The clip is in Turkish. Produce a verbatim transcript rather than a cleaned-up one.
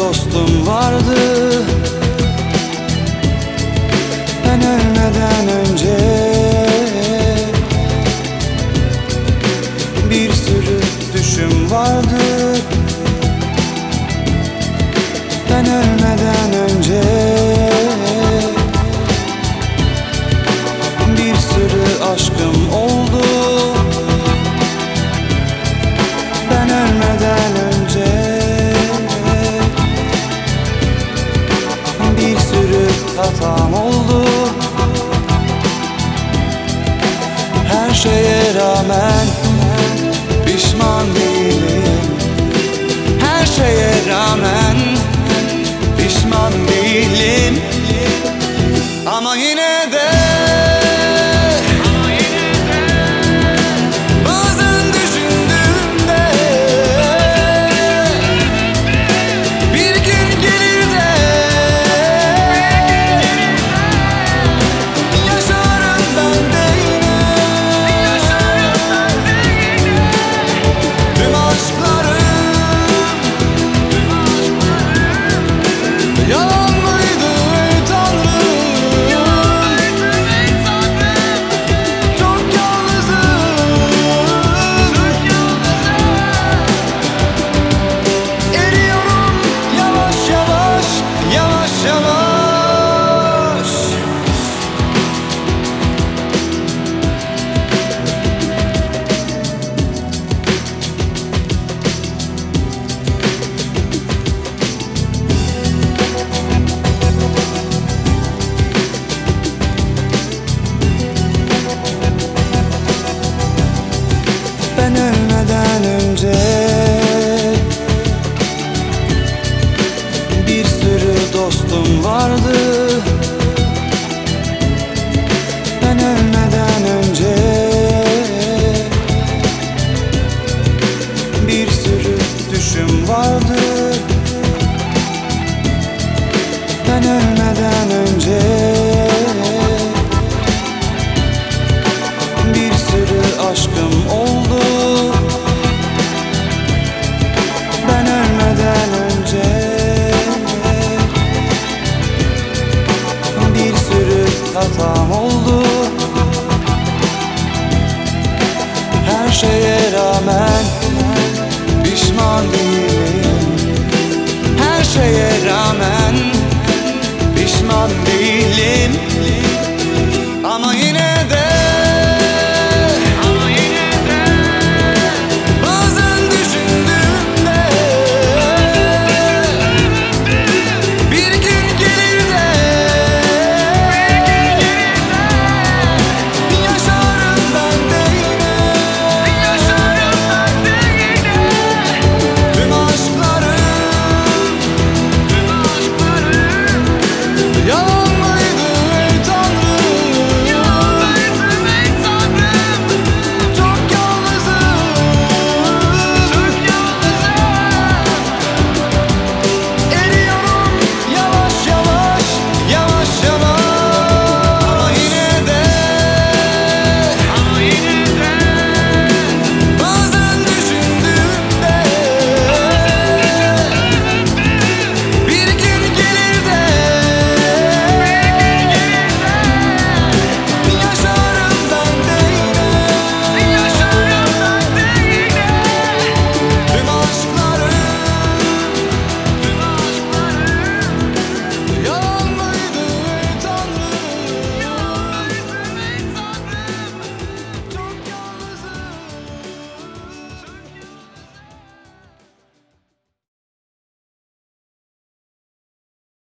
dostum vardı. Ben ölmeden önce bir sürü düşüm vardı. Ben ölmeden önce bir sürü aşkım oldu. Ben ölmeden önce bir sürü hatam oldu. Her şeye rağmen pişman değilim. Her şeye rağmen pişman değilim. Ama yine de bazen düşündüğümde bir gün gelir de yaşarım ben de yine. Tüm aşklarım yalan mıydı ey Tanrım? Çok yalnızım. Eriyorum yavaş yavaş, yavaş yavaş. Ben ölmeden önce bir sürü dostum vardı. Ben ölmeden önce bir sürü düşüm vardı. Ben ölmeden önce bir sürü aşkım oldu. Ben ölmeden önce bir sürü hatam oldu. Her şeye rağmen pişman değilim. Her şeye rağmen pişman değilim.